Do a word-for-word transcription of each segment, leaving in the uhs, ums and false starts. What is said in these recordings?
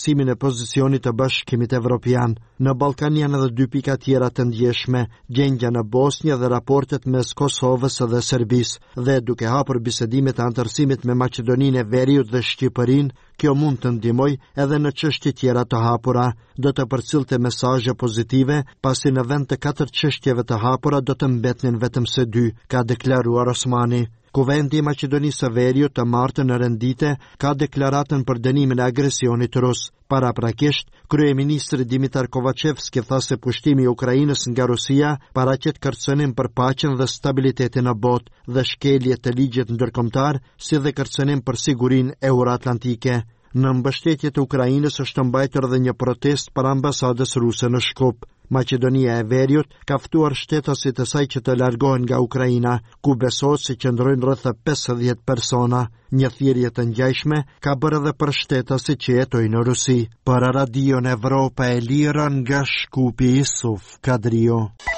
vlerësimin e pozicionit të Bashkimit Evropian. Në Ballkan janë edhe dy pika tjera të ndjeshme, gjendja në Bosnjë dhe raportet mes Kosovës dhe Serbisë, dhe duke hapur bisedimet e anëtarësimit me Maqedoninë e Veriut dhe Shqipërinë, kjo mund të ndihmojë edhe në çështje tjera të hapura. Do të përcillte mesazhe pozitive, pasi në vend të katër çështjeve të hapura do të mbetnin vetëm së dy, ka deklaruar Osmani. Kuvendi i Maqedonisë së Veriut të martën në rendite ka deklaratën për dënimin e agresionit rus. Paraprakisht, kryeministri Dimitar Kovacevski tha se pushtimi i Ukrainës nga Rusia paraqet kërcënim për paqen dhe stabilitetin në botë dhe shkelje të ligjit ndërkombëtar, si dhe kërcënim për sigurinë euroatlantike. Në mbështetje të Ukrainës është mbajtur edhe një protest para ambasadës ruse në Shkup. Maqedonia e Veriut ka ftuar shtetasit e saj që të largohen nga Ukraina, ku besohet se qëndrojnë rreth pesëdhjetë persona. Një thirrje të ngjashme ka bërë edhe për shtetasit që jetojnë në Rusi. Për Radion Evropa e Lirë nga Shkupi, Isuf Kadrio.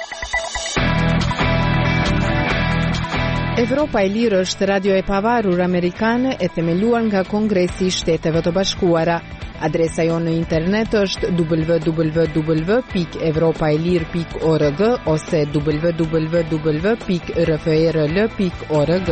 Evropa e Lirë është radio e pavarur amerikane e themeluar nga Kongresi i Shteteve të Bashkuara. Adresa jonë në internet është w w w pikë evropaelir pikë org ose w w w pikë r f r l pikë org.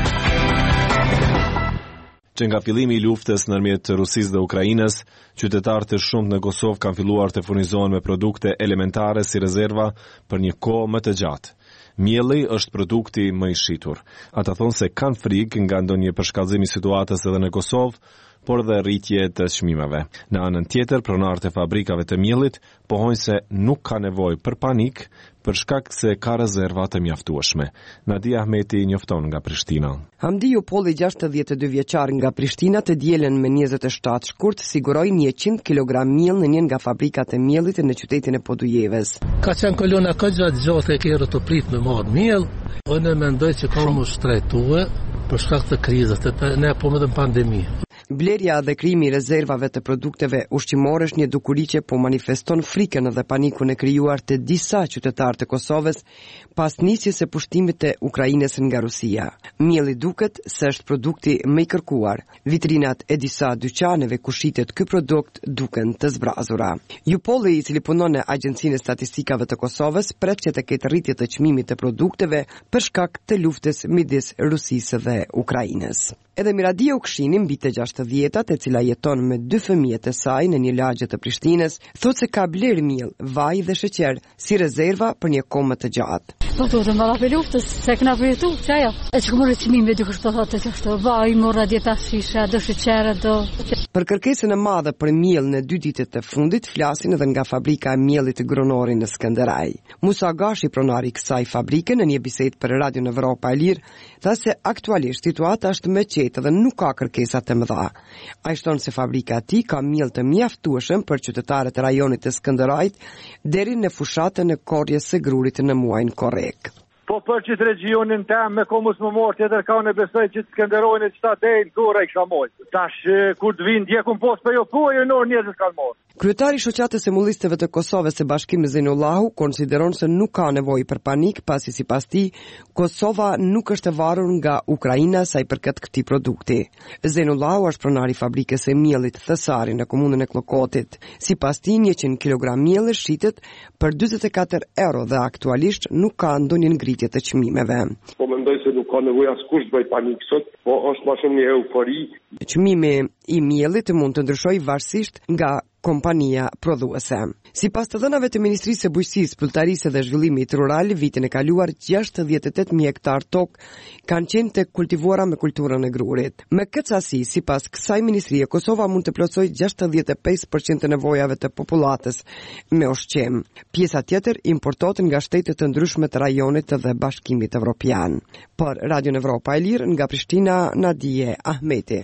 Që nga fillimi i luftës ndërmjet Rusisë dhe Ukrainës, qytetarë të shumtë në Kosovë kanë filluar të furnizohen me produkte elementare si rezerva për një kohë më të gjatë. Mielli është produkti më i shitur. Ata thonë se kanë frikë nga ndonjë përshkallëzim i situatës edhe në Kosovë, por dhe rritje të çmimeve. Në anën tjetër, pronarët e fabrikave të miellit pohojnë se nuk ka nevojë për panik për shkak se ka rezerva të mjaftueshme. Nadia Ahmeti njofton nga Prishtina. Hamdi Jupolli, gjashtëdhjetë e dy vjeçar nga Prishtina, të dielën me njëzet e shtatë shkurt, siguroi njëqind kilogram miell në një nga fabrikat e miellit në qytetin e Podujeves. Ka qenë kolona ka gjatë gjatë e kërë të prit me marrë miell, unë mendoj që ka më shtrejtue për shkak të krizës, të ne po më dhe pandemi. Blerja dhe krimi i rezervave të produkteve ushqimore është një dukuri që po manifeston frikën dhe panikun e krijuar të disa qytetarë të Kosovës pas nisjes së pushtimit të Ukrainës nga Rusia. Mielli duket se është produkti më i kërkuar. Vitrinat e disa dyqaneve ku shitet ky produkt duken të zbrazura. Jupolli, i cili punon në Agjencinë e Statistikave të Kosovës, pret që të ketë rritje të çmimit të produkteve për shkak të luftës midis Rusisë dhe Ukrainës. Edhe Miradia Ukshini, mbi të gjashtëdhjetat, e cila jeton me dy fëmijët e saj në një lagje të Prishtinës, thotë se ka bler miell, vaj dhe sheqer si rezerva për një kohë më të gjatë. Po do të marrë për luftës, se këna për jetu, që ajo. E që këmërë qëmime dy kështë të thotë që kështë, vaj, mora djeta shisha, do sheqere, do... Për kërkesën e madhe për miell në dy ditët e fundit, flasin edhe nga fabrika e miellit të Gronori në Skënderaj. Musa Gashi, pronari i kësaj fabrike, në një bisedë për Radion Evropa e Lirë, tha se aktualisht situata është më qetë dhe nuk ka kërkesa të mëdha. Ai shton se fabrika e tij ka miell të mjaftueshëm për qytetarët e rajonit të Skënderajit deri në fushatën e korrjes së grurit në muajin korrek. Po për që të regionin tem me komus më morë tjetër ka në besoj që të Skënderojnë e që ta dejnë kura i kësha mojtë. Tash kur të vinë djekun posë për jo po e nërë njëzës kanë morë. Kryetari i shoqatës e mullistëve të Kosovës së Bashkimit Zejnullahu konsideron se nuk ka nevojë për panik, pasi sipas tij Kosova nuk është e varur nga Ukraina sa i përket këtij produkti. Zejnullahu është pronari i fabrikës së miellit Thesari në komunën e Kllokotit. Sipas tij njëqind kilogram miell shitet për dyzet e katër euro dhe aktualisht nuk ka ndonjë ngritje të çmimeve. Po mendoj se nuk ka nevojë askush të bëj panik sot, po është më shumë një eufori. Çmimi i miellit mund të ndryshojë varësisht nga kompania prodhuese. Sipas të dhënave të Ministrisë së Bujqësisë, Prodhurisë dhe Zhvillimit Rural, vitin e kaluar gjashtëdhjetë e tetë mijë hektar tokë kanë qenë të kultivuara me kulturën e grurit. Me këtë sasi, sipas kësaj ministrie, Kosova mund të plotësojë gjashtëdhjetë e pesë përqind të nevojave të popullatës me ushqim. Pjesa tjetër importohet nga shtete të ndryshme të rajonit dhe Bashkimit Evropian. Për Radion Evropa e Lirë nga Prishtina, Nadije Ahmeti.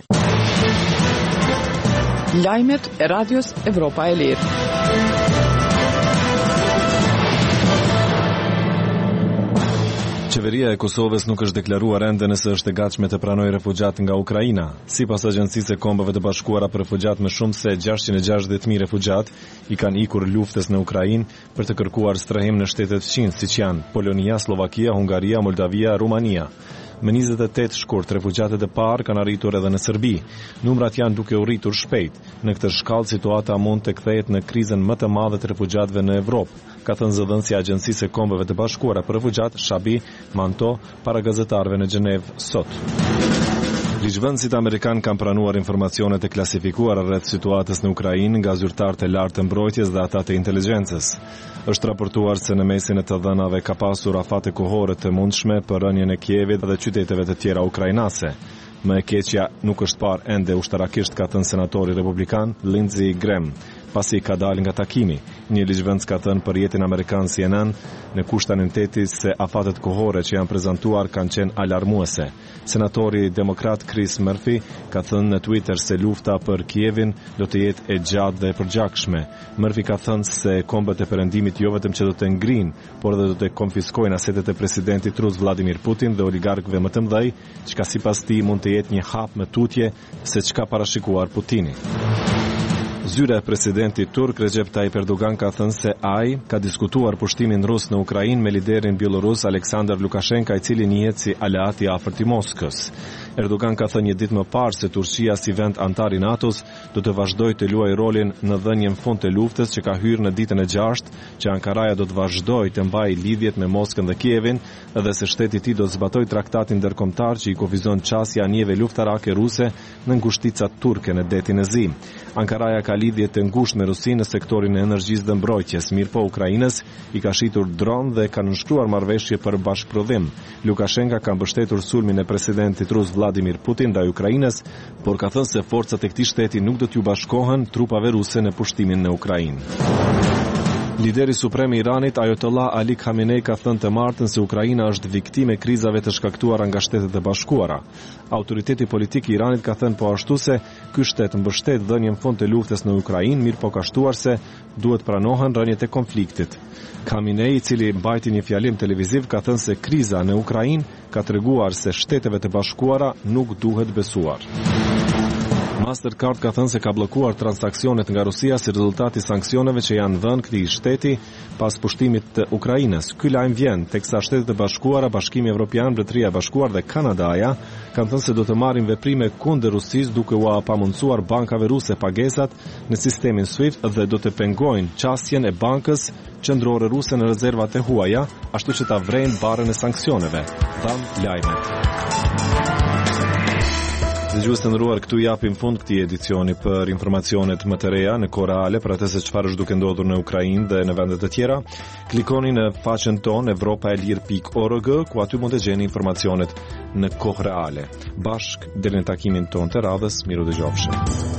Lajmet e Radios Evropa e Lirë. Qeveria e Kosovës nuk është deklaruar ende nëse është e gatshme të pranojë refugjat nga Ukraina. Sipas Agjencisë së Kombeve të Bashkuara për Refugjat, më shumë se gjashtëqind e gjashtëdhjetë mijë refugjat i kanë ikur luftës në Ukrainë për të kërkuar strehim në shtetet fqinj siç janë Polonia, Slovakia, Hungaria, Moldavia, Rumania. Me njëzet e tetë shkurt, refugjatët e parë kanë arritur edhe në Serbi. Numrat janë duke u rritur shpejt. Në këtë shkallë situata mund të kthehet në krizën më të madhe të refugjatëve në Evropë, ka thënë zëdhënësi i Agjencisë së Kombeve të Bashkuara për Refugjat, Shabi Manto, para gazetarëve në Gjenevë sot. Ligjvënësit amerikan kanë pranuar informacionet e klasifikuara rreth situatës në Ukrainë nga zyrtarët e lartë të mbrojtjes dhe ata të inteligjencës. Është raportuar se në mesin e të dhënave ka pasur afate kohore të mundshme për rënien e Kievit dhe qyteteve të tjera ukrainase. Më e keqja nuk është parë ende ushtarakisht, ka thënë senatori republikan Lindsey Graham, pasi ka dalë nga takimi. Një ligjvënës ka thënë për Jetin Amerikan C N N në kushte anonimiteti se afatet kohore që janë prezantuar kanë qenë alarmuese. Senatori demokrat Chris Murphy ka thënë në Twitter se lufta për Kievin do të jetë e gjatë dhe e përgjakshme. Murphy ka thënë se kombët e perëndimit jo vetëm që do të ngrinë, por edhe do të konfiskojnë asetet e presidentit rus Vladimir Putin dhe oligarkëve më të mëdhej, çka sipas tij mund të jetë një hap më tutje se çka parashikuar Putini. Zyra e presidentit turk Recep Tayyip Erdogan ka thënë se ai ka diskutuar pushtimin rus në Ukrainë me liderin bielorus Aleksandar Lukashenko, i cili njihet si aleat i afërt i Moskës. Erdogan ka thënë një ditë më parë se Turqia si vend antar i NATO-s do të vazhdojë të luajë rolin në dhënien fund të luftës që ka hyrë në ditën e gjashtë, që Ankaraja do të vazhdojë të mbajë lidhjet me Moskën dhe Kievin, edhe se shteti i tij do të zbatojë traktatin ndërkombëtar që i kufizon çasja anijeve luftarake ruse në ngushticat turke në detin e Zi. Ankaraja ka lidhje të ngushtë me Rusinë në sektorin e energjisë dhe mbrojtjes, mirëpo Ukrainës i ka shitur dron dhe ka nënshkruar marrëveshje për bashkëprodhim. Lukashenko ka mbështetur sulmin e presidentit rus Vladimir Putin ndaj Ukrainës, por ka thënë se forcat e këtij shteti nuk do t'ju bashkohen trupave ruse në pushtimin në Ukrainë. Lideri suprem i Iranit Ayatollah Ali Khamenei ka thënë të martën se Ukraina është viktimë e krizave të shkaktuara nga Shtetet e Bashkuara. Autoriteti politik i Iranit ka thënë po ashtu se ky shtet mbështet dhënien fund të luftës në Ukrainë, mirë po ka shtuar se duhet pranohen rënjet e konfliktit. Khamenei, i cili mbajti një fjalim televiziv, ka thënë se kriza në Ukrainë ka treguar se Shteteve të Bashkuara nuk duhet besuar. Mastercard ka thënë se ka bllokuar transaksionet nga Rusia si rezultat i sanksioneve që janë dhënë këtij shteti pas pushtimit të Ukrainës. Ky lajm vjen teksa Shtetet e Bashkuara, Bashkimi Evropian, Mbretëria e Bashkuar dhe Kanadaja kanë thënë se do të marrin veprime kundër Rusisë duke u pamundsuar bankave ruse pagesat në sistemin SWIFT dhe do të pengojnë qasjen e bankës qendrore ruse në rezervat e huaja, ashtu që ta vrejnë barrën e sanksioneve, thanë lajmet. Dëgjues të nderuar, këtu japim fund këtij edicioni. Për informacionet më të reja në kohë reale për atë se çfarë është duke ndodhur në Ukrainë dhe në vende të tjera, klikoni në faqen tonë europa e lir pikë org, ku aty mund të gjeni informacionet në kohë reale. Bashk deri në takimin tonë të radhës, miru dëgjofshim.